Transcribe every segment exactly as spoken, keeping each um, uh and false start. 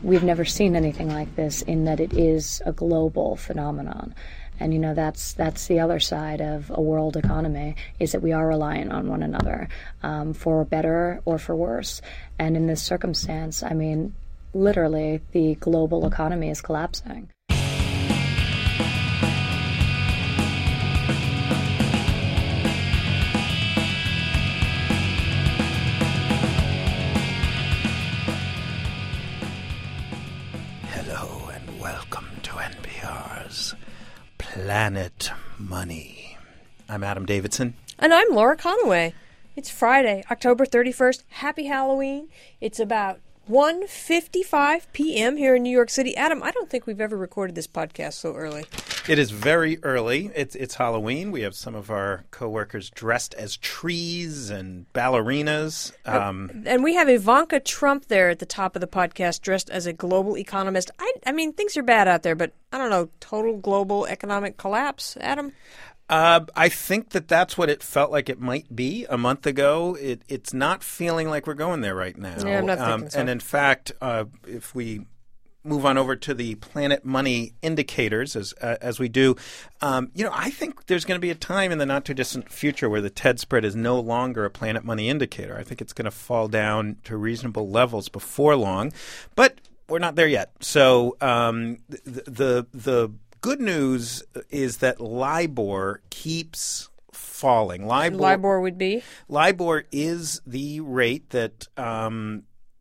we've never seen anything like this in that it is a global phenomenon. And, you know, that's that's the other side of a world economy, is that we are reliant on one another, um, for better or for worse. And in this circumstance, I mean, literally, the global economy is collapsing. Hello and welcome to N P R's Planet Money. I'm Adam Davidson. And I'm Laura Conaway. It's Friday, October thirty-first. Happy Halloween. It's about one fifty-five p.m. here in New York City. Adam, I don't think we've ever recorded this podcast so early. It is very early. It's it's Halloween. We have some of our coworkers dressed as trees and ballerinas. Um, and we have Ivanka Trump there at the top of the podcast, dressed as a global economist. I, I mean, things are bad out there, but I don't know, total global economic collapse, Adam? Uh, I think that that's what it felt like it might be a month ago. It, it's not feeling like we're going there right now. Yeah, I'm not thinking um, so. And in fact, uh, if we move on over to the Planet Money indicators, as uh, as we do, um, you know, I think there's going to be a time in the not-too-distant future where the TED spread is no longer a Planet Money indicator. I think it's going to fall down to reasonable levels before long, but we're not there yet. So um, the, the the good news is that LIBOR keeps falling. LIBOR, LIBOR would be? LIBOR is the rate that um,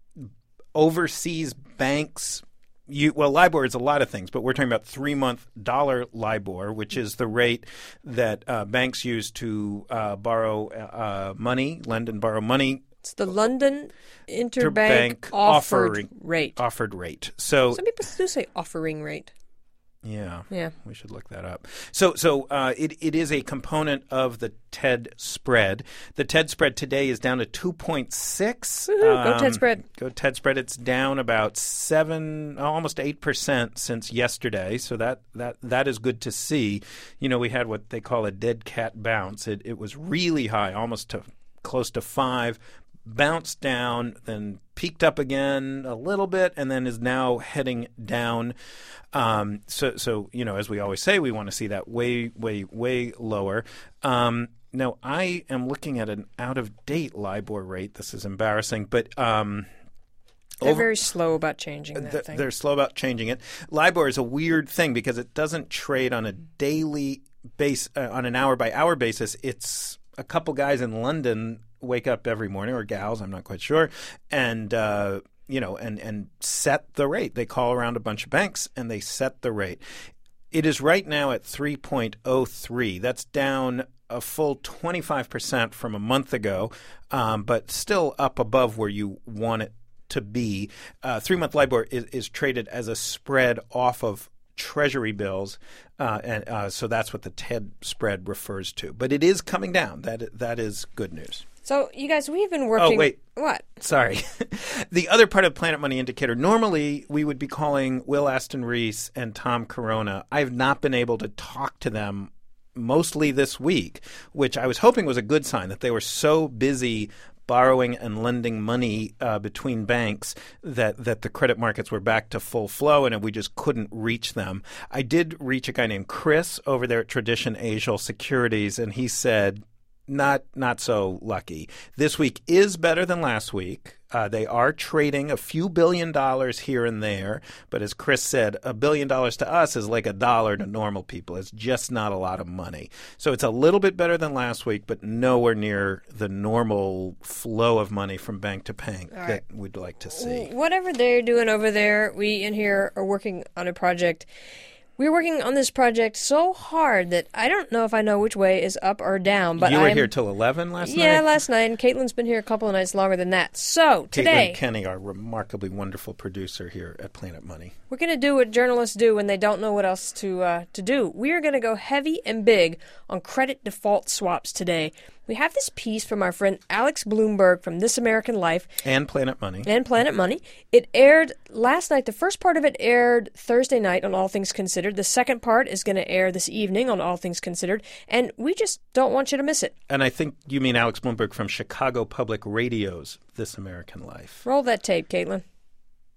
overseas banks You, well, LIBOR is a lot of things, but we're talking about three-month dollar LIBOR, which is the rate that uh, banks use to uh, borrow uh, money, lend and borrow money. It's the London Interbank Bank offered offering, rate. Offered rate. So some people do say offering rate. Yeah, yeah, we should look that up. So, so uh, it it is a component of the TED spread. The TED spread today is down to two point six. Um, go TED spread. Go TED spread. It's down about seven, almost eight percent since yesterday. So that that that is good to see. You know, we had what they call a dead cat bounce. It it was really high, almost to close to five. Bounced down, then peaked up again a little bit, and then is now heading down. Um, so, so you know, as we always say, we want to see that way, way, way lower. Um, now, I am looking at an out-of-date LIBOR rate. This is embarrassing, but um, they're over, very slow about changing that th- thing. They're slow about changing it. LIBOR is a weird thing because it doesn't trade on a daily base, uh, on an hour-by-hour basis. It's a couple guys in London wake up every morning, or gals, I'm not quite sure, and uh, you know, and and set the rate. They call around a bunch of banks and they set the rate. It is right now at three point oh three. That's down a full twenty-five percent from a month ago, um, but still up above where you want it to be. Uh, three-month LIBOR is, is traded as a spread off of Treasury bills, uh, and uh, so that's what the TED spread refers to. But it is coming down. That that is good news. So, you guys, we've been working... Oh, wait. What? Sorry. The other part of Planet Money Indicator, normally we would be calling Will Aston Reese and Tom Corona. I have not been able to talk to them mostly this week, which I was hoping was a good sign, that they were so busy borrowing and lending money uh, between banks that, that the credit markets were back to full flow and we just couldn't reach them. I did reach a guy named Chris over there at Tradition Asia Securities, and he said, not not so lucky. This week is better than last week. Uh, they are trading a few billion dollars here and there, but as Chris said, a billion dollars to us is like a dollar to normal people. It's just not a lot of money. So it's a little bit better than last week, but nowhere near the normal flow of money from bank to bank All that right. we'd like to see. Whatever they're doing over there, we in here are working on a project. We're working on this project so hard that I don't know if I know which way is up or down. But you were I'm, here till eleven last yeah, night? Yeah, last night, and Caitlin's been here a couple of nights longer than that. So, today... Caitlin Kenny, our remarkably wonderful producer here at Planet Money. We're going to do what journalists do when they don't know what else to uh, to do. We are going to go heavy and big on credit default swaps today. We have this piece from our friend Alex Bloomberg from This American Life. And Planet Money. And Planet Money. It aired last night. The first part of it aired Thursday night on All Things Considered. The second part is going to air this evening on All Things Considered. And we just don't want you to miss it. And I think you mean Alex Bloomberg from Chicago Public Radio's This American Life. Roll that tape, Caitlin.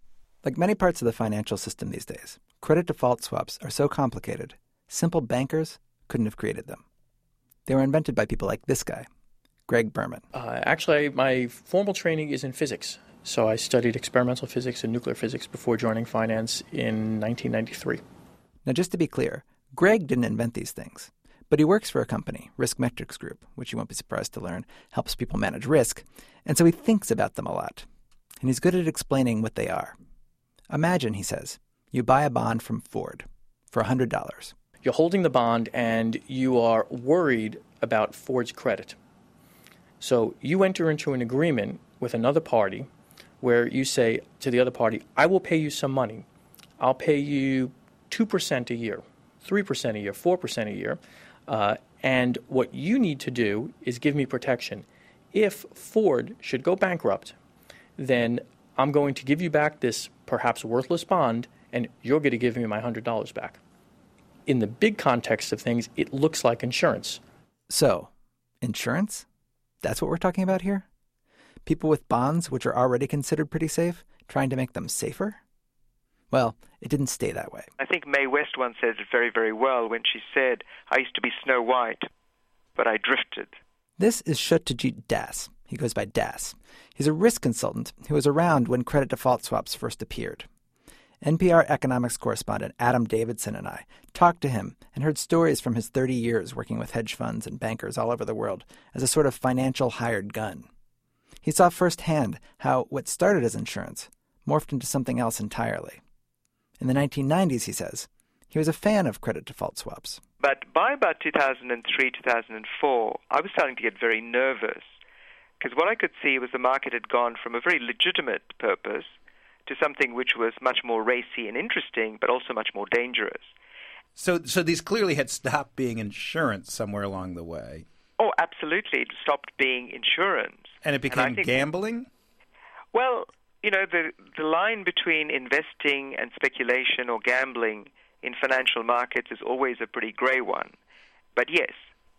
Like many parts of the financial system these days, credit default swaps are so complicated, simple bankers couldn't have created them. They were invented by people like this guy, Greg Berman. Uh, actually, my formal training is in physics. So I studied experimental physics and nuclear physics before joining finance in nineteen ninety-three. Now, just to be clear, Greg didn't invent these things, but he works for a company, Risk Metrics Group, which you won't be surprised to learn helps people manage risk, and so he thinks about them a lot. And he's good at explaining what they are. Imagine, he says, you buy a bond from Ford for one hundred dollars. You're holding the bond and you are worried about Ford's credit. So you enter into an agreement with another party where you say to the other party, I will pay you some money. I'll pay you two percent a year, three percent a year, four percent a year. Uh, and what you need to do is give me protection. If Ford should go bankrupt, then I'm going to give you back this perhaps worthless bond, and you're going to give me my one hundred dollars back. In the big context of things, it looks like insurance. So, insurance? That's what we're talking about here? People with bonds, which are already considered pretty safe, trying to make them safer? Well, it didn't stay that way. I think Mae West once said it very, very well when she said, I used to be Snow White, but I drifted. This is Satyajit Das. He goes by Das. He's a risk consultant who was around when credit default swaps first appeared. N P R economics correspondent Adam Davidson and I talked to him and heard stories from his thirty years working with hedge funds and bankers all over the world as a sort of financial hired gun. He saw firsthand how what started as insurance morphed into something else entirely. In the nineteen nineties, he says, he was a fan of credit default swaps. But by about two thousand three, two thousand four, I was starting to get very nervous because what I could see was the market had gone from a very legitimate purpose to something which was much more racy and interesting, but also much more dangerous. So, so these clearly had stopped being insurance somewhere along the way. Oh, absolutely. It stopped being insurance. And it became and think, gambling? Well, you know, the, the line between investing and speculation or gambling in financial markets is always a pretty gray one. But yes.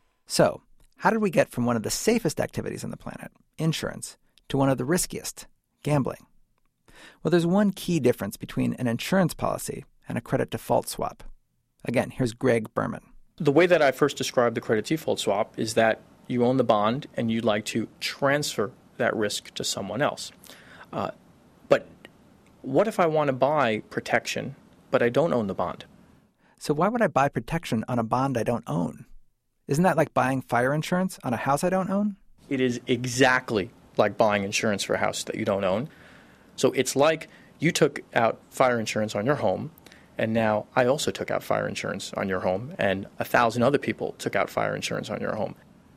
So, how did we get from one of the safest activities on the planet, insurance, to one of the riskiest, gambling? Well, there's one key difference between an insurance policy and a credit default swap. Again, here's Greg Berman. The way that I first described the credit default swap is that you own the bond and you'd like to transfer that risk to someone else. Uh, but what if I want to buy protection, but I don't own the bond? So why would I buy protection on a bond I don't own? Isn't that like buying fire insurance on a house I don't own? It is exactly like buying insurance for a house that you don't own. So it's like you took out fire insurance on your home, and now I also took out fire insurance on your home, and a thousand other people took out fire insurance on your home.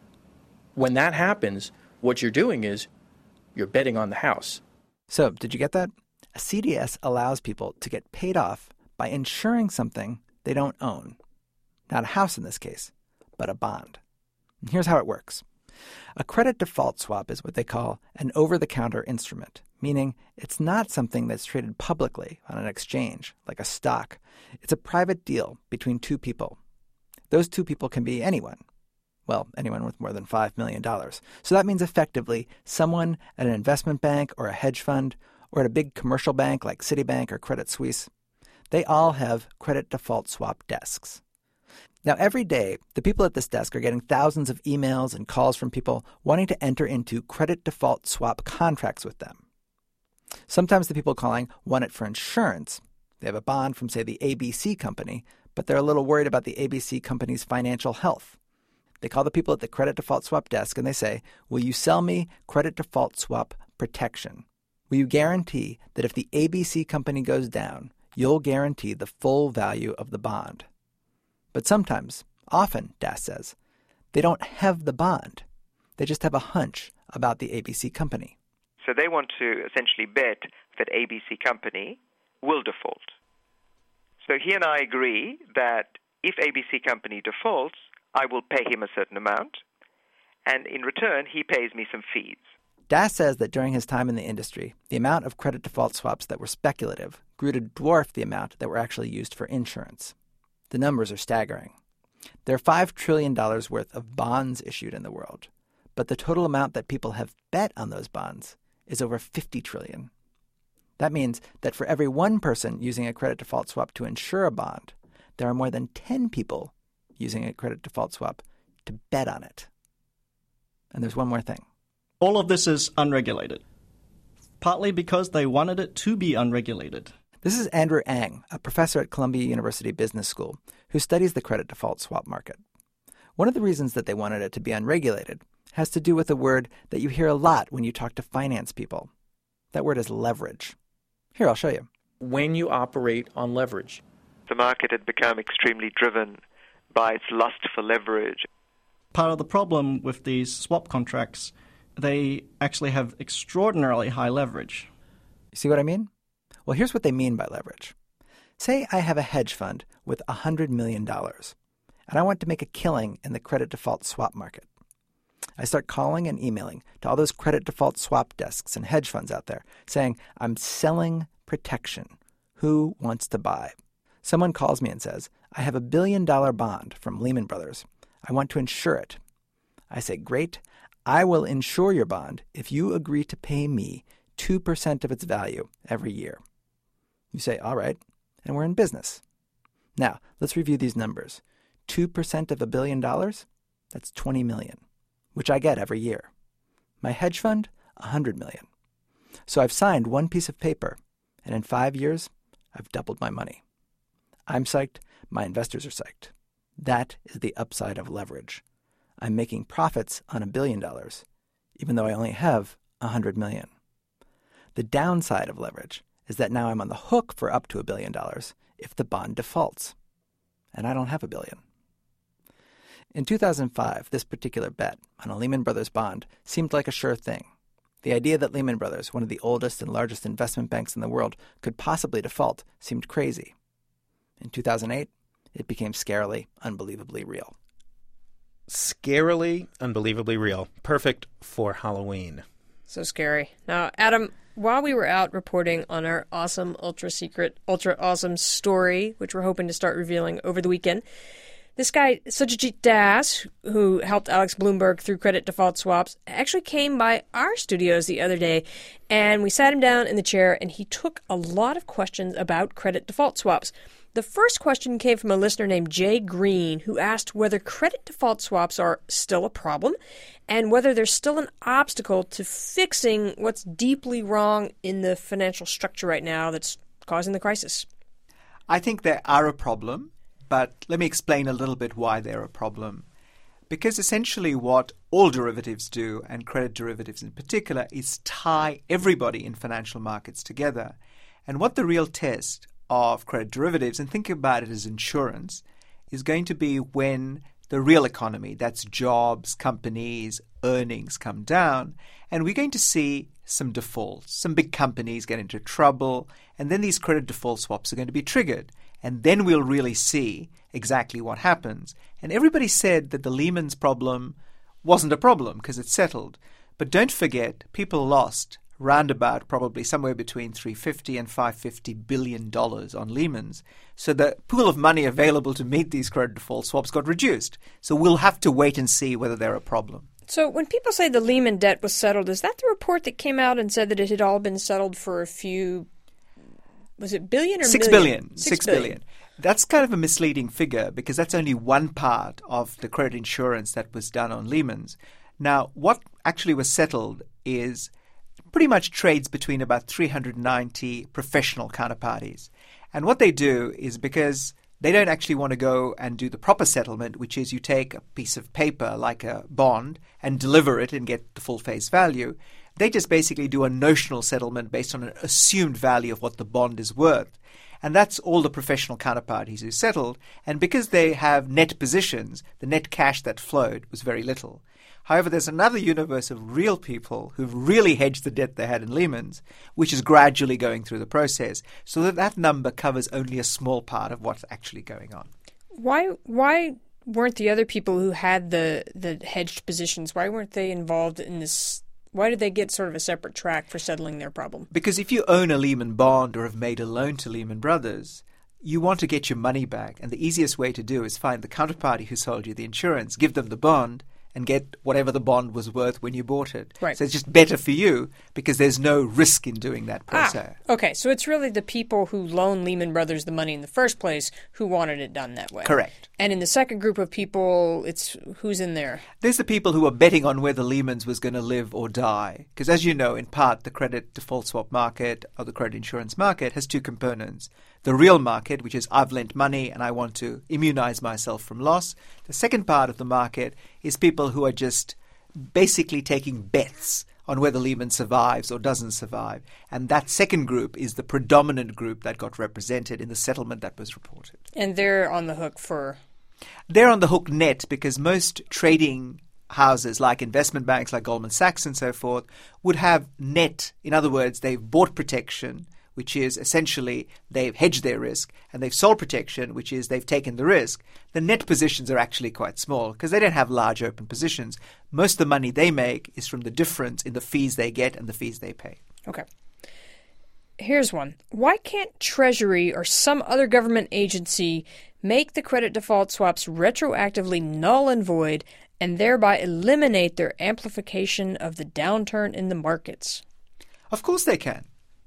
When that happens, what you're doing is you're betting on the house. So, did you get that? A C D S allows people to get paid off by insuring something they don't own. Not a house in this case, but a bond. And here's how it works. A credit default swap is what they call an over-the-counter instrument, meaning it's not something that's traded publicly on an exchange, like a stock. It's a private deal between two people. Those two people can be anyone. Well, anyone with more than five million dollars. So that means effectively someone at an investment bank or a hedge fund or at a big commercial bank like Citibank or Credit Suisse. They all have credit default swap desks. Now, every day, the people at this desk are getting thousands of emails and calls from people wanting to enter into credit default swap contracts with them. Sometimes the people calling want it for insurance. They have a bond from, say, the A B C company, but they're a little worried about the A B C company's financial health. They call the people at the credit default swap desk and they say, will you sell me credit default swap protection? Will you guarantee that if the A B C company goes down, you'll guarantee the full value of the bond? But sometimes, often, Das says, they don't have the bond. They just have a hunch about the A B C company. So they want to essentially bet that A B C company will default. So he and I agree that if A B C company defaults, I will pay him a certain amount, and in return, he pays me some fees. Das says that during his time in the industry, the amount of credit default swaps that were speculative grew to dwarf the amount that were actually used for insurance. The numbers are staggering. There are five trillion dollars worth of bonds issued in the world, but the total amount that people have bet on those bonds is over fifty trillion dollars. That means that for every one person using a credit default swap to insure a bond, there are more than ten people using a credit default swap to bet on it. And there's one more thing. All of this is unregulated, partly because they wanted it to be unregulated. This is Andrew Ng, a professor at Columbia University Business School, who studies the credit default swap market. One of the reasons that they wanted it to be unregulated has to do with a word that you hear a lot when you talk to finance people. That word is leverage. Here, I'll show you. When you operate on leverage, the market had become extremely driven by its lust for leverage. Part of the problem with these swap contracts, they actually have extraordinarily high leverage. You see what I mean? Well, here's what they mean by leverage. Say I have a hedge fund with one hundred million dollars, and I want to make a killing in the credit default swap market. I start calling and emailing to all those credit default swap desks and hedge funds out there saying, I'm selling protection. Who wants to buy? Someone calls me and says, I have a billion dollar bond from Lehman Brothers. I want to insure it. I say, great. I will insure your bond if you agree to pay me two percent of its value every year. You say, all right, and we're in business. Now, let's review these numbers. two percent of a billion dollars? That's twenty million, which I get every year. My hedge fund, one hundred million. So I've signed one piece of paper, and in five years, I've doubled my money. I'm psyched. My investors are psyched. That is the upside of leverage. I'm making profits on a billion dollars, even though I only have one hundred million. The downside of leverage is that now I'm on the hook for up to a billion dollars if the bond defaults, and I don't have a billion. In two thousand five, this particular bet on a Lehman Brothers bond seemed like a sure thing. The idea that Lehman Brothers, one of the oldest and largest investment banks in the world, could possibly default seemed crazy. In two thousand eight, it became scarily, unbelievably real. Scarily, unbelievably real. Perfect for Halloween. So scary. Now, Adam, while we were out reporting on our awesome, ultra-secret, ultra-awesome story, which we're hoping to start revealing over the weekend, this guy, Satyajit Das, who helped Alex Bloomberg through credit default swaps, actually came by our studios the other day, and we sat him down in the chair, and he took a lot of questions about credit default swaps. The first question came from a listener named Jay Green, who asked whether credit default swaps are still a problem and whether there's still an obstacle to fixing what's deeply wrong in the financial structure right now that's causing the crisis. I think they are a problem, but let me explain a little bit why they're a problem. Because essentially what all derivatives do, and credit derivatives in particular, is tie everybody in financial markets together. And what the real test of credit derivatives, and think about it as insurance, is going to be when the real economy, that's jobs, companies, earnings, come down, and we're going to see some defaults. Some big companies get into trouble, and then these credit default swaps are going to be triggered. And then we'll really see exactly what happens. And everybody said that the Lehman's problem wasn't a problem because it's settled. But don't forget, people lost roundabout probably somewhere between three hundred fifty and five hundred fifty billion dollars on Lehman's. So the pool of money available to meet these credit default swaps got reduced. So we'll have to wait and see whether they're a problem. So when people say the Lehman debt was settled, is that the report that came out and said that it had all been settled for a few, was it billion or Six million? billion. Six, Six billion. billion. That's kind of a misleading figure because that's only one part of the credit insurance that was done on Lehman's. Now, what actually was settled is pretty much trades between about three hundred ninety professional counterparties. And what they do is because they don't actually want to go and do the proper settlement, which is you take a piece of paper like a bond and deliver it and get the full face value. They just basically do a notional settlement based on an assumed value of what the bond is worth. And that's all the professional counterparties who settled. And because they have net positions, the net cash that flowed was very little. However, there's another universe of real people who've really hedged the debt they had in Lehman's, which is gradually going through the process, so that that number covers only a small part of what's actually going on. Why why weren't the other people who had the, the hedged positions, why weren't they involved in this? Why did they get sort of a separate track for settling their problem? Because if you own a Lehman bond or have made a loan to Lehman Brothers, you want to get your money back. And the easiest way to do is find the counterparty who sold you the insurance, give them the bond, and get whatever the bond was worth when you bought it. Right. So it's just better for you because there's no risk in doing that per Ah, se. okay, so it's really the people who loaned Lehman Brothers the money in the first place who wanted it done that way. Correct. And in the second group of people, it's who's in there? There's the people who are betting on whether Lehman's was going to live or die. Because as you know, in part, the credit default swap market or the credit insurance market has two components. The real market, which is I've lent money and I want to immunize myself from loss. The second part of the market is people who are just basically taking bets on whether Lehman survives or doesn't survive. And that second group is the predominant group that got represented in the settlement that was reported. And they're on the hook for... They're on the hook net because most trading houses like investment banks like Goldman Sachs and so forth would have net. In other words, they've bought protection, which is essentially they've hedged their risk, and they've sold protection, which is they've taken the risk. The net positions are actually quite small because they don't have large open positions. Most of the money they make is from the difference in the fees they get and the fees they pay. Okay. Here's one. Why can't Treasury or some other government agency make the credit default swaps retroactively null and void and thereby eliminate their amplification of the downturn in the markets? Of course they can.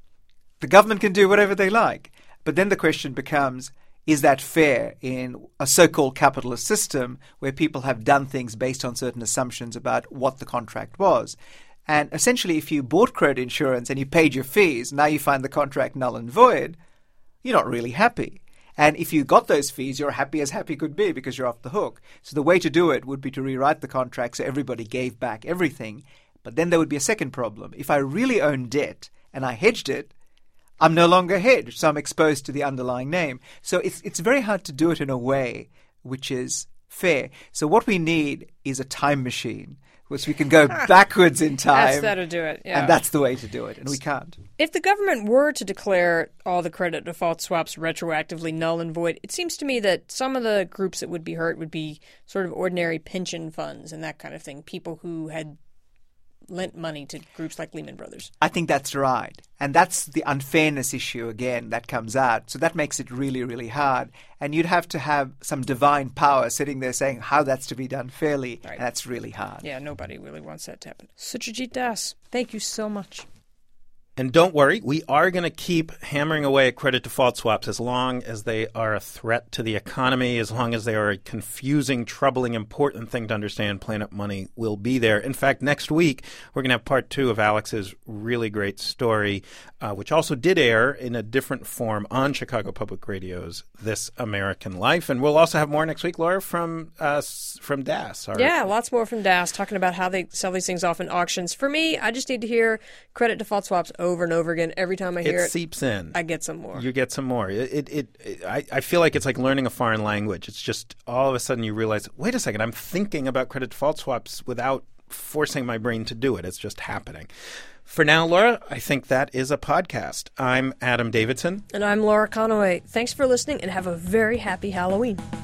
The government can do whatever they like. But then the question becomes, is that fair in a so-called capitalist system where people have done things based on certain assumptions about what the contract was? And essentially, if you bought credit insurance and you paid your fees, now you find the contract null and void, you're not really happy. And if you got those fees, you're happy as happy could be because you're off the hook. So the way to do it would be to rewrite the contract so everybody gave back everything. But then there would be a second problem. If I really own debt and I hedged it, I'm no longer hedged, so I'm exposed to the underlying name. So it's it's very hard to do it in a way which is fair. So what we need is a time machine, which we can go backwards in time. That's that'll do it, yeah. And that's the way to do it, and we can't. If the government were to declare all the credit default swaps retroactively null and void, it seems to me that some of the groups that would be hurt would be sort of ordinary pension funds and that kind of thing, people who had lent money to groups like Lehman Brothers. I think that's right. And that's the unfairness issue, again, that comes out. So that makes it really, really hard. And you'd have to have some divine power sitting there saying how that's to be done fairly. Right. And that's really hard. Yeah, nobody really wants that to happen. Satyajit Das, thank you so much. And don't worry, we are going to keep hammering away at credit default swaps as long as they are a threat to the economy, as long as they are a confusing, troubling, important thing to understand. Planet Money will be there. In fact, next week, we're going to have part two of Alex's really great story, uh, which also did air in a different form on Chicago Public Radio's This American Life. And we'll also have more next week, Laura, from uh, from Das. Our- Yeah, lots more from Das, talking about how they sell these things off in auctions. For me, I just need to hear credit default swaps over and over again. Every time I hear it, it seeps in. I get some more. You get some more. It, it, it, it I, I feel like it's like learning a foreign language. It's just all of a sudden you realize, wait a second, I'm thinking about credit default swaps without forcing my brain to do it. It's just happening. For now, Laura, I think that is a podcast. I'm Adam Davidson. And I'm Laura Conaway. Thanks for listening and have a very happy Halloween.